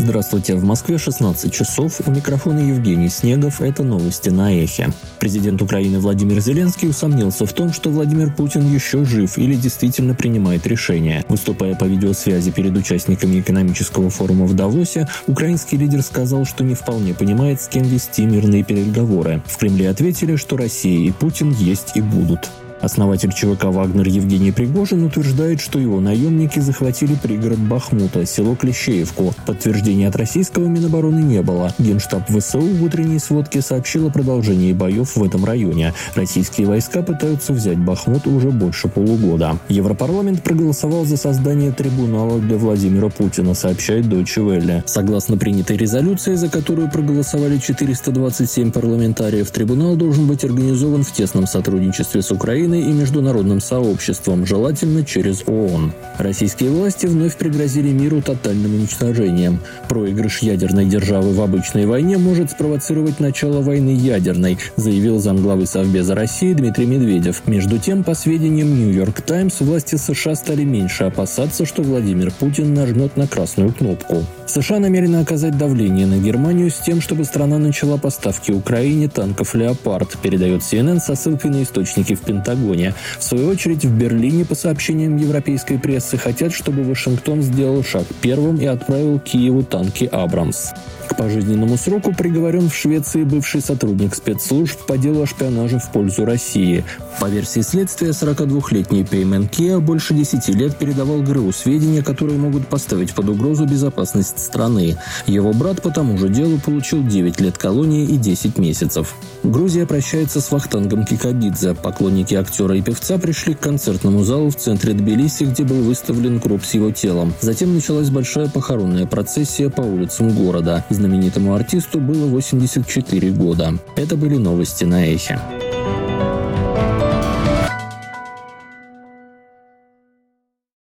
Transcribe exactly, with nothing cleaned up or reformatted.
Здравствуйте, в Москве шестнадцать часов, у микрофона Евгений Снегов, это новости на Эхе. Президент Украины Владимир Зеленский усомнился в том, что Владимир Путин еще жив или действительно принимает решения. Выступая по видеосвязи перед участниками экономического форума в Давосе, украинский лидер сказал, что не вполне понимает, с кем вести мирные переговоры. В Кремле ответили, что Россия и Путин есть и будут. Основатель ЧВК «Вагнер» Евгений Пригожин утверждает, что его наемники захватили пригород Бахмута, село Клещеевку. Подтверждения от российского Минобороны не было. Генштаб ВСУ в утренней сводке сообщил о продолжении боев в этом районе. Российские войска пытаются взять Бахмут уже больше полугода. Европарламент проголосовал за создание трибунала для Владимира Путина, сообщает Deutsche Welle. Согласно принятой резолюции, за которую проголосовали четыреста двадцать семь парламентариев, трибунал должен быть организован в тесном сотрудничестве с Украиной и международным сообществом, желательно через ООН. Российские власти вновь пригрозили миру тотальным уничтожением. Проигрыш ядерной державы в обычной войне может спровоцировать начало войны ядерной, заявил замглавы Совбеза России Дмитрий Медведев. Между тем, по сведениям Нью-Йорк Таймс, власти США стали меньше опасаться, что Владимир Путин нажмет на красную кнопку. США намерены оказать давление на Германию с тем, чтобы страна начала поставки Украине танков «Леопард», передает Си Эн Эн со ссылкой на источники в Пентагоне. В свою очередь, в Берлине, по сообщениям европейской прессы, хотят, чтобы Вашингтон сделал шаг первым и отправил Киеву танки «Абрамс». К пожизненному сроку приговорен в Швеции бывший сотрудник спецслужб по делу о шпионаже в пользу России. По версии следствия, сорокадвухлетний Пеймен Киа больше десяти лет передавал ГРУ сведения, которые могут поставить под угрозу безопасность страны. Его брат по тому же делу получил девять лет колонии и десять месяцев. Грузия прощается с Вахтангом Кикабидзе. Поклонники актера и певца пришли к концертному залу в центре Тбилиси, где был выставлен гроб с его телом. Затем началась большая похоронная процессия по улицам города. Знаменитому артисту было восемьдесят четыре года. Это были новости на Эхе.